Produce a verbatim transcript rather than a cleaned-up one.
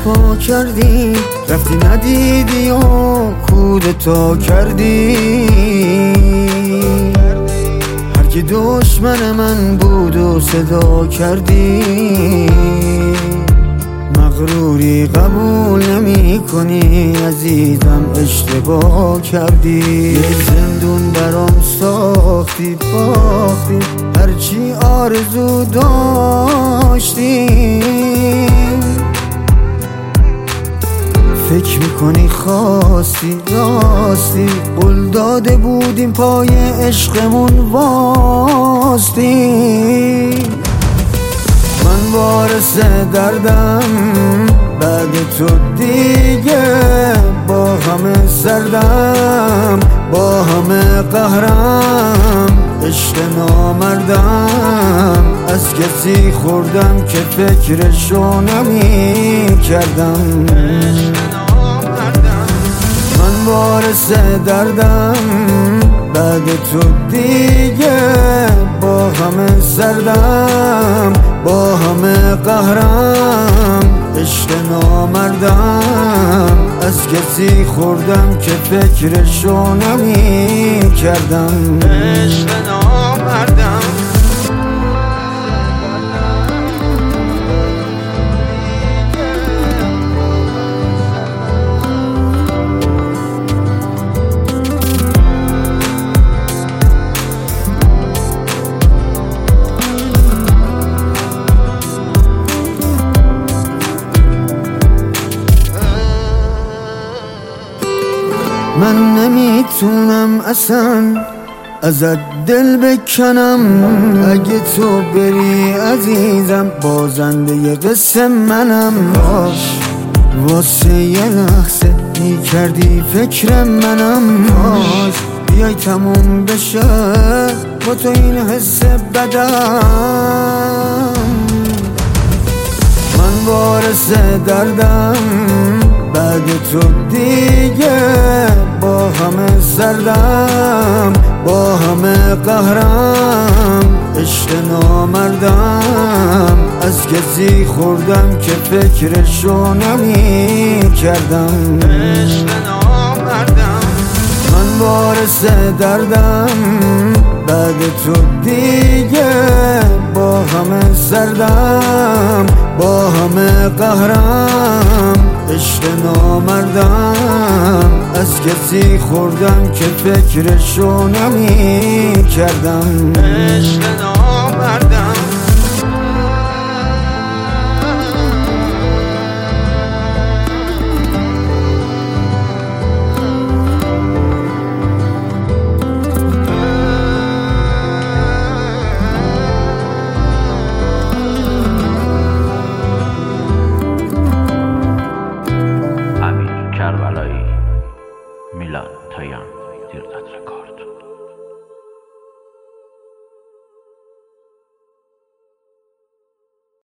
پا کردی، رفتی ندیدی و کودتا کردی. هر کی دشمن من بود و صدا کردی. مغروری قبول نمی کنی عزیزم، اشتباه کردی. یه زندون برام ساختی، باختی هرچی آرزو داشتی. فکر میکنی خواستی راستی، قول داده بودیم پای عشقمون واستی. من وارث دردم بعد تو دیگه، با همه سردم با همه قهرم. عشق نامردم از کسی خوردم که فکرشو نمی کردم. من وارث دردم بعد تو دیگه، با همه سردم با همه قهرم. عشق نامردم از کسی خوردم که فکرشو نمی کردم. عشق نامردم من نمیتونم اصلا ازت دل بکنم. اگه تو بری عزیزم بازنده قصه منم. باش واسه یه لحظه میکردی فکر منم. باش بیای تموم بشه با تو این حس بدم. من وارث دردم بعد تو دیگه، با همه سردم با همه قهرم. عشق نامردم از کسی خوردم که فکرشو نمی کردم. عشق نامردم من وارث دردم بعد تو دیگه، با همه سردم با همه قهرم. عشق نامردم از کسی خوردم که فکرشو نمی کردم. عشق نامردم